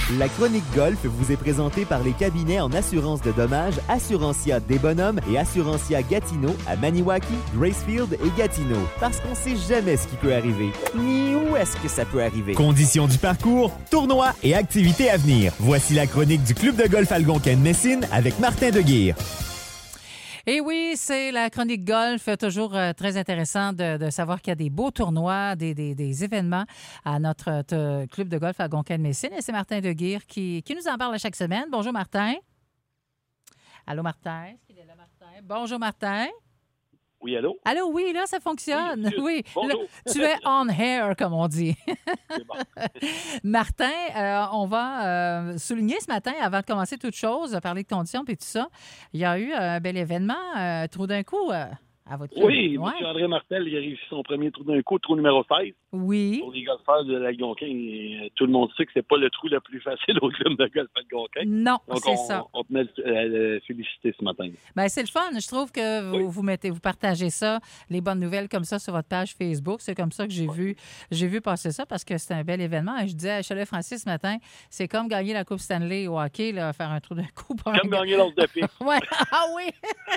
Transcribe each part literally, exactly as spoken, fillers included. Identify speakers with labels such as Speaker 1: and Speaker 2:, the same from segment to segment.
Speaker 1: La chronique golf vous est présentée par les cabinets en assurance de dommages Assurantia des Bonhommes et Assurantia Gatineau à Maniwaki, Gracefield et Gatineau. Parce qu'on sait jamais ce qui peut arriver, ni où est-ce que ça peut arriver. Conditions du parcours, tournois et activités à venir. Voici la chronique du Club de golf Algonquin-Messine avec Martin Deguire.
Speaker 2: Et oui, c'est la chronique golf. Toujours euh, très intéressant de, de savoir qu'il y a des beaux tournois, des, des, des événements à notre te, club de golf à Algonquin-Messine. Et c'est Martin Deguire qui, qui nous en parle à chaque semaine. Bonjour, Martin. Allô, Martin. Est-ce qu'il est là, Martin? Bonjour, Martin.
Speaker 3: Oui, allô?
Speaker 2: Allô, oui, là, ça fonctionne. Oui,
Speaker 3: oui.
Speaker 2: Là, tu es on air, comme on dit.
Speaker 3: C'est bon.
Speaker 2: Martin, euh, on va euh, souligner ce matin, avant de commencer toute chose, parler de conditions et tout ça, il y a eu un bel événement, euh, trou d'un coup, euh, à votre club.
Speaker 3: Oui,
Speaker 2: Ouais.
Speaker 3: M. André Martel, il a réussi son premier trou d'un coup, trou numéro seize.
Speaker 2: Oui.
Speaker 3: Pour les golfeurs de l'Algonquin, et tout le monde sait que c'est pas le trou le plus facile au club de golf Algonquin.
Speaker 2: Non,
Speaker 3: Donc,
Speaker 2: c'est
Speaker 3: on,
Speaker 2: ça.
Speaker 3: on tenait à le féliciter ce matin.
Speaker 2: Ben, c'est le fun. Je trouve que vous,
Speaker 3: Oui.
Speaker 2: vous mettez, vous partagez ça, les bonnes nouvelles comme ça sur votre page Facebook. C'est comme ça que j'ai vu, j'ai vu passer ça parce que c'est un bel événement. Et je disais à Chalet-Francis ce matin, c'est comme gagner la Coupe Stanley au hockey, là, faire un trou d'un coup. Pour
Speaker 3: Comme
Speaker 2: un...
Speaker 3: gagner l'os de pique.
Speaker 2: Ouais. Ah oui!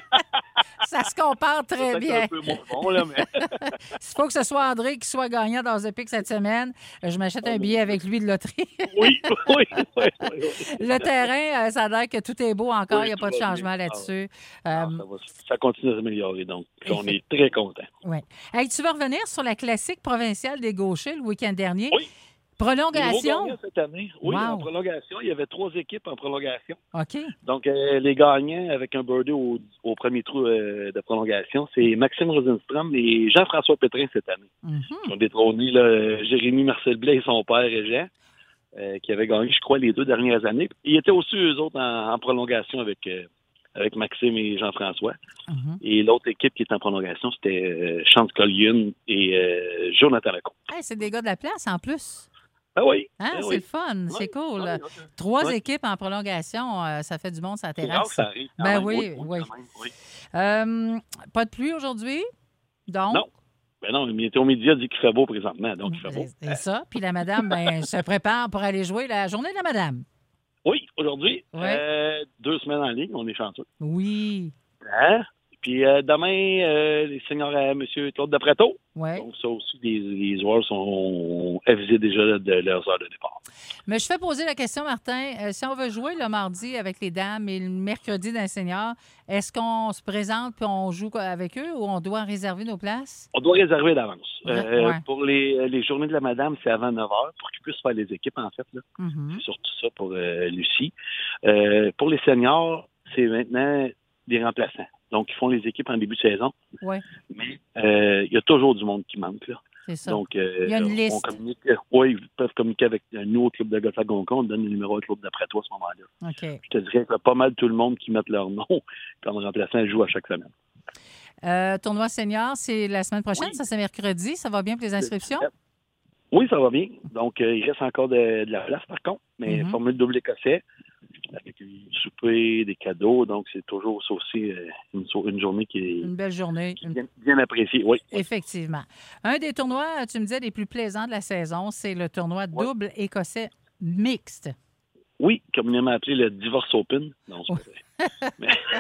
Speaker 2: Ça se compare très
Speaker 3: C'est
Speaker 2: bien.
Speaker 3: un peu moins bon, là, mais...
Speaker 2: Il faut que ce soit André qui soit gagnant dans The Pick cette semaine. Je m'achète un billet avec lui de loterie.
Speaker 3: oui, oui, oui, oui, oui.
Speaker 2: Le terrain, euh, ça a l'air que tout est beau encore.
Speaker 3: Oui,
Speaker 2: Il n'y a
Speaker 3: tout
Speaker 2: pas de
Speaker 3: va
Speaker 2: changement
Speaker 3: bien.
Speaker 2: là-dessus.
Speaker 3: Ah,
Speaker 2: Euh,
Speaker 3: ça, va, ça continue à s'améliorer, donc on est très contents.
Speaker 2: oui. Hey, tu veux revenir sur la classique provinciale des gauchers le week-end dernier?
Speaker 3: Oui. Les nouveaux
Speaker 2: Prolongation?
Speaker 3: gagnants cette année. Oui,
Speaker 2: Wow.
Speaker 3: en prolongation. Il y avait trois équipes en prolongation.
Speaker 2: OK.
Speaker 3: Donc, euh, les gagnants avec un birdie au, au premier trou euh, de prolongation, c'est Maxime Rosenstrom et Jean-François Pétrin cette année.
Speaker 2: Mhm.
Speaker 3: Ils ont détrôné là, Jérémy Marcel Blais et son père et Jean, euh, qui avaient gagné, je crois, les deux dernières années. Ils étaient aussi, eux autres, en, en prolongation avec, euh, avec Maxime et Jean-François.
Speaker 2: Mhm.
Speaker 3: Et l'autre équipe qui était en prolongation, c'était euh, Chance Collion et euh, Jonathan Lacombe.
Speaker 2: Hey, c'est des gars de la place en plus.
Speaker 3: Ah oui!
Speaker 2: Hein,
Speaker 3: ah
Speaker 2: c'est
Speaker 3: oui.
Speaker 2: le fun, c'est
Speaker 3: Ouais,
Speaker 2: cool.
Speaker 3: ouais, ouais.
Speaker 2: Trois
Speaker 3: Ouais.
Speaker 2: équipes en prolongation, euh, ça fait du monde sur la
Speaker 3: C'est rare
Speaker 2: terrasse.
Speaker 3: que ça arrive. quand
Speaker 2: Ben
Speaker 3: même.
Speaker 2: oui, oui.
Speaker 3: quand même, oui.
Speaker 2: Euh, pas de pluie aujourd'hui? Donc?
Speaker 3: Non. Ben non, le Météo Média dit qu'il fait beau présentement, donc il fait beau.
Speaker 2: C'est ça. Puis la madame ben, se prépare pour aller jouer la journée de la madame.
Speaker 3: Oui, aujourd'hui,
Speaker 2: Ouais.
Speaker 3: euh, deux semaines en ligne, on est chanceux.
Speaker 2: Oui.
Speaker 3: Hein? Puis euh, demain, euh, les seniors à M. Claude Depréto.
Speaker 2: Oui.
Speaker 3: Donc ça aussi, les, les joueurs sont avisés déjà de leurs heures de départ.
Speaker 2: Mais je fais poser la question, Martin. Euh, si on veut jouer le mardi avec les dames et le mercredi d'un senior, est-ce qu'on se présente puis on joue avec eux ou on doit réserver nos places?
Speaker 3: On doit réserver d'avance.
Speaker 2: Ouais,
Speaker 3: Euh,
Speaker 2: ouais.
Speaker 3: Pour les, les journées de la madame, c'est avant neuf heures pour qu'ils puissent faire les équipes, en fait. Là.
Speaker 2: Mhm.
Speaker 3: C'est surtout ça pour euh, Lucie. Euh, pour les seniors, c'est maintenant des remplaçants. Donc, ils font les équipes en début de saison.
Speaker 2: Oui,
Speaker 3: Mais euh, il y a toujours du monde qui manque, là.
Speaker 2: c'est ça.
Speaker 3: Donc, euh,
Speaker 2: Il y a une
Speaker 3: on
Speaker 2: liste.
Speaker 3: communique. Oui, ils peuvent communiquer avec nous au club de golf Algonquin. On donne le numéro au club d'après toi à ce moment-là.
Speaker 2: OK.
Speaker 3: Je te dirais qu'il y a pas mal tout le monde qui met leur nom comme remplaçant joue à chaque semaine.
Speaker 2: Euh, tournoi senior, c'est la semaine prochaine.
Speaker 3: Oui.
Speaker 2: Ça, c'est mercredi. Ça va bien pour les inscriptions?
Speaker 3: Oui, ça va bien. Donc, euh, il reste encore de, de la place, par contre. Mais
Speaker 2: Mhm.
Speaker 3: formule double écossais, avec du souper, des cadeaux. Donc, c'est toujours ça aussi euh, une, une journée qui est
Speaker 2: Une belle journée. Une-
Speaker 3: bien, bien appréciée. Oui.
Speaker 2: Effectivement. Un des tournois, tu me disais, les plus plaisants de la saison, c'est le tournoi
Speaker 3: Ouais.
Speaker 2: double écossais mixte.
Speaker 3: Oui, communément appelé le Divorce Open. Non, c'est pas vrai.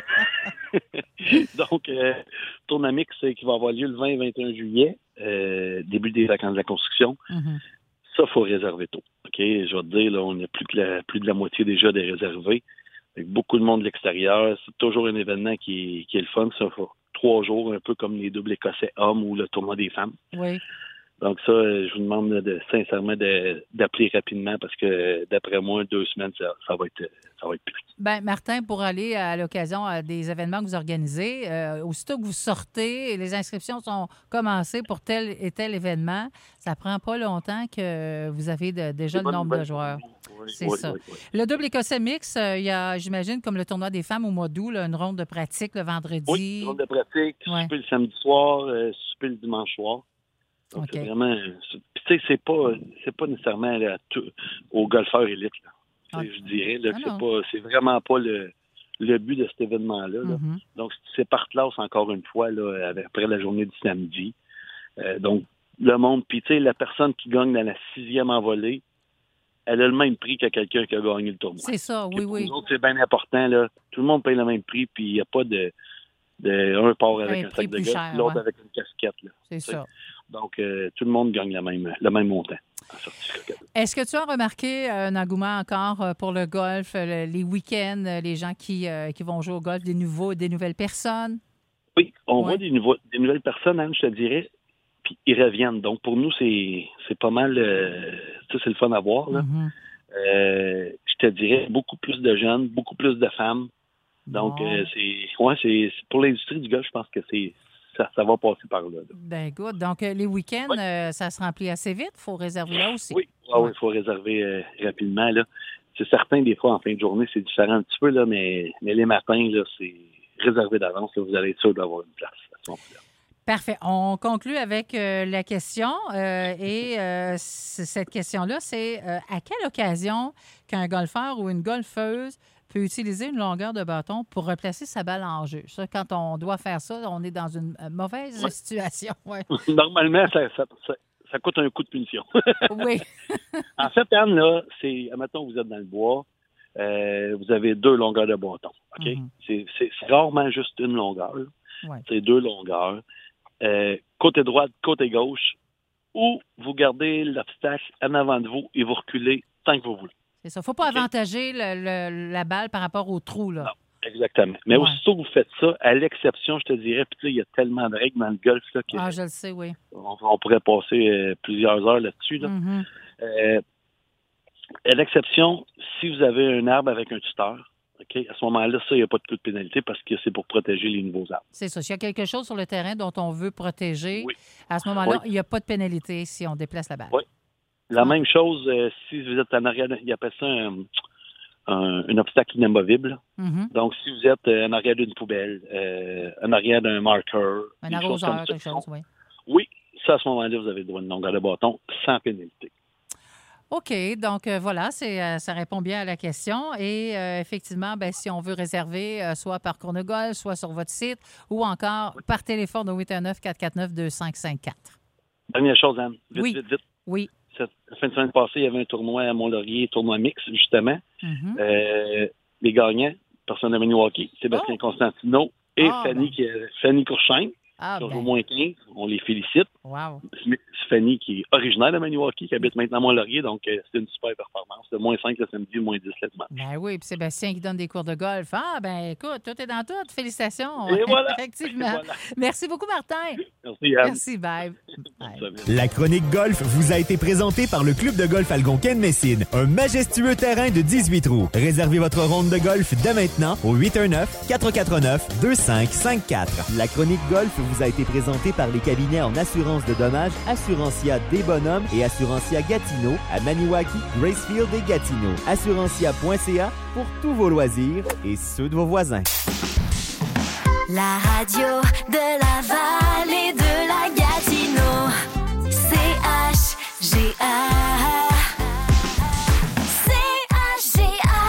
Speaker 3: Mais- Donc, euh, tournoi mix euh, qui va avoir lieu le vingt et vingt et un juillet, euh, début des vacances de la construction.
Speaker 2: Mhm.
Speaker 3: Ça, il faut réserver tôt. OK? Je vais te dire, là, on a plus, que la, plus de la moitié déjà des réservés. Avec beaucoup de monde de l'extérieur. C'est toujours un événement qui, qui est le fun. Ça fait trois jours, un peu comme les doubles écossais hommes ou le tournoi des femmes.
Speaker 2: Oui.
Speaker 3: Donc ça, euh, je vous demande de, sincèrement de, d'appeler rapidement parce que d'après moi, deux semaines, ça, ça va être ça va être plus.
Speaker 2: Ben Martin, pour aller à l'occasion à des événements que vous organisez, euh, aussitôt que vous sortez, les inscriptions sont commencées pour tel et tel événement, ça prend pas longtemps que vous avez de- déjà le
Speaker 3: Bonne
Speaker 2: nombre de
Speaker 3: nouvelle.
Speaker 2: joueurs.
Speaker 3: Oui,
Speaker 2: C'est
Speaker 3: oui,
Speaker 2: ça.
Speaker 3: oui, oui.
Speaker 2: Le double écossais mix, euh, il y a, j'imagine, comme le tournoi des femmes au mois d'août, là, une ronde de pratique le vendredi.
Speaker 3: Oui, ronde de pratique,
Speaker 2: Ouais.
Speaker 3: souper le samedi soir, euh, souper le dimanche soir. Donc,
Speaker 2: OK.
Speaker 3: c'est vraiment... c'est- Tu sais, c'est pas, c'est pas nécessairement là, tout, aux golfeurs élites, là. Tu sais,
Speaker 2: OK.
Speaker 3: je dirais là, que
Speaker 2: Ah
Speaker 3: c'est
Speaker 2: non.
Speaker 3: pas, c'est vraiment pas le, le but de cet événement-là. là.
Speaker 2: Mhm.
Speaker 3: Donc, c'est par classe, encore une fois, là, avec- après la journée du samedi. Euh, donc, le monde, puis tu sais, la personne qui gagne dans la sixième envolée, elle a le même prix que quelqu'un qui a gagné le tournoi.
Speaker 2: C'est ça, oui,
Speaker 3: pour
Speaker 2: oui.
Speaker 3: Nous autres, c'est bien important, là. Tout le monde paye le même prix, puis il n'y a pas de, de un part avec un, un sac de golf, cher, l'autre ouais. avec une casquette. Là,
Speaker 2: c'est t'sais. Ça.
Speaker 3: Donc, euh, tout le monde gagne le même, le même montant.
Speaker 2: Est-ce que tu as remarqué un engouement encore pour le golf, le, les week-ends, les gens qui, euh, qui vont jouer au golf, des nouveaux, des nouvelles personnes?
Speaker 3: Oui, on
Speaker 2: ouais.
Speaker 3: voit des, nouveaux, des nouvelles personnes, Anne, je te dirais, puis ils reviennent. Donc, pour nous, c'est, c'est pas mal, euh, ça, c'est le fun à voir, là. Mm-hmm. Euh, je te dirais beaucoup plus de jeunes, beaucoup plus de femmes. Donc, bon. euh, c'est, ouais, c'est, c'est pour l'industrie du golf, je pense que c'est Ça, ça va passer par là. là.
Speaker 2: Ben good. Donc, euh, les week-ends, oui. euh, ça se remplit assez vite. Il faut réserver là aussi.
Speaker 3: Oui, il ah, ouais. faut réserver euh, rapidement. Là. C'est certain, des fois, en fin de journée, c'est différent un petit peu, là, mais, mais les matins, là, c'est réservé d'avance. Là, vous allez être sûr d'avoir une place à ce moment-là.
Speaker 2: Parfait. On conclut avec euh, la question. Euh, et euh, cette question-là, c'est euh, à quelle occasion qu'un golfeur ou une golfeuse peut utiliser une longueur de bâton pour replacer sa balle en jeu? Ça, quand on doit faire ça, on est dans une mauvaise ouais. situation. Ouais.
Speaker 3: Normalement, ça, ça, ça, ça coûte un coup de punition.
Speaker 2: Oui.
Speaker 3: En fait, Anne, là, c'est, admettons, vous êtes dans le bois, euh, vous avez deux longueurs de bâton. OK? Mm-hmm. C'est, c'est, c'est rarement juste une longueur. Ouais. C'est deux longueurs. Euh, côté droite, côté gauche, ou vous gardez l'obstacle en avant de vous et vous reculez tant que vous voulez.
Speaker 2: C'est ça. Il ne faut pas okay. avantager le, le, la balle par rapport au trou, là.
Speaker 3: Non, exactement. Mais ouais. aussitôt que vous faites ça, à l'exception, je te dirais, puis là, il y a tellement de règles dans le golf, là, que,
Speaker 2: ah, je le sais, oui.
Speaker 3: On, on pourrait passer euh, plusieurs heures là-dessus, là. Mm-hmm. Euh, à l'exception, si vous avez un arbre avec un tuteur, OK, à ce moment-là, ça, il n'y a pas de coup de pénalité parce que c'est pour protéger les nouveaux arbres.
Speaker 2: C'est ça. S'il y a quelque chose sur le terrain dont on veut protéger, oui. à ce moment-là, oui. il n'y a pas de pénalité si on déplace la balle.
Speaker 3: Oui. La ah. même chose, euh, si vous êtes en arrière, il appelle ça un, un, un obstacle inamovible. Mm-hmm. Donc, si vous êtes euh, en arrière d'une poubelle, euh, en arrière d'un marqueur,
Speaker 2: un arroseur, quelque chose, oui.
Speaker 3: Oui, ça, à ce moment-là, vous avez le droit de longueur de bâton sans pénalité.
Speaker 2: OK. Donc, euh, voilà, c'est, euh, ça répond bien à la question. Et euh, effectivement, ben, si on veut réserver, euh, soit par cours de golf, soit sur votre site, ou encore oui. par téléphone au huit un neuf, quatre quatre neuf, deux cinq cinq quatre.
Speaker 3: Dernière chose, Anne. Vite,
Speaker 2: oui.
Speaker 3: vite, vite.
Speaker 2: Oui.
Speaker 3: Cette, la fin de semaine passée, il y avait un tournoi à Mont-Laurier, tournoi mix, justement. Mm-hmm. Euh, les gagnants, personne de Maniwaki, Sébastien oh. Constantino et oh, Fanny, ben. qui est, Fanny Courchaine. Ah, sur ben. au moins quinze, on les félicite.
Speaker 2: Wow.
Speaker 3: Fanny, qui est originaire de Maniwaki, qui habite maintenant à Mont-Laurier, donc euh, c'est une super performance. Le moins cinq le samedi, le moins dix le dimanche.
Speaker 2: Ben oui, puis Sébastien qui donne des cours de golf. Ah, ben écoute, tout est dans tout. Félicitations.
Speaker 3: Et voilà.
Speaker 2: Effectivement.
Speaker 3: Et voilà.
Speaker 2: Merci beaucoup, Martin.
Speaker 3: Merci, Anne.
Speaker 2: Merci, bye.
Speaker 1: bye. La chronique golf vous a été présentée par le Club de golf Algonquin-Messine, un majestueux terrain de dix-huit trous. Réservez votre ronde de golf dès maintenant au huit un neuf, quatre quatre neuf, deux cinq cinq quatre. La chronique golf vous a été présentée par les cabinets en assurance de dommages Assurantia Desbonhommes et Assurantia Gatineau à Maniwaki, Gracefield et Gatineau. Assurantia point c a pour tous vos loisirs et ceux de vos voisins.
Speaker 4: La radio de la vallée.